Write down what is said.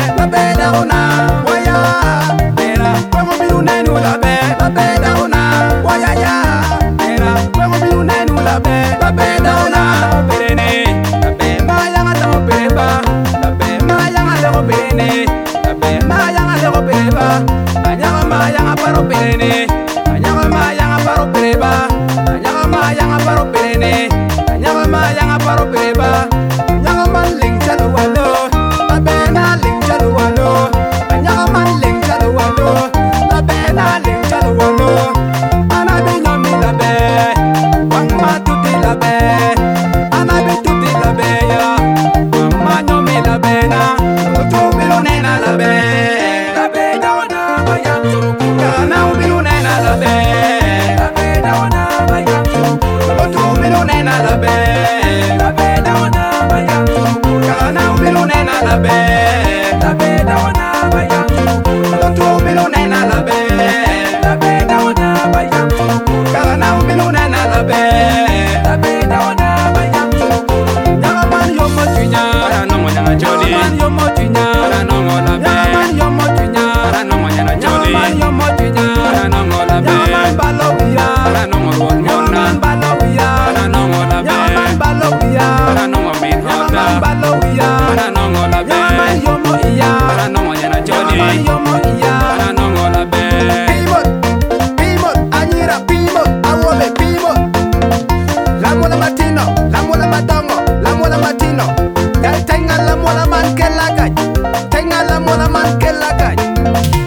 la be da una waya era como mi unenu la be da una waya ya era como mi unenu la be da una perene la be ma ya ngata pereba la be ma ya ngata perene la be ma ya ngata pereba anya ma ya ngaparo perene anya ma ya ngaparo pereba anya ma ya ngaparo perene anya ma ya ngaparo pereba anya ma ling chalo walo la be na ling chalo walo anya ma ling chalo walo la be na ling chalo walo ana be nyomi la be wang ma tuti la be ana be tuti la be ya wang ma nyomi la be na tu bilo nena la be da wana ba yang chukura na bilo nena la be da wana ba yang chukura tu bilo nena la be da wana ba yang chukura na bilo nena la be da wana ba yang chukura tu bilo nena la be da wana ba yang chukura na bilo nena la be da wana ba yang chukura ya man yo mo chinya no mo nyanga choli man yo mo chinya no mo la be man yo mo chinya no mo nyanga choli man yo mo chinya no mo la be man balowiya no mo won man balowiya no mo la be man balowiya no mo min hota man balowiya no mo la be man yo mo iya no mo nyanga choli man yo mo iya no mo la be pimot anyira pimot awobe pimot la mola matino la mola matongo la mola matino ya tenga la mola man que la calle tenga la mola man que la calle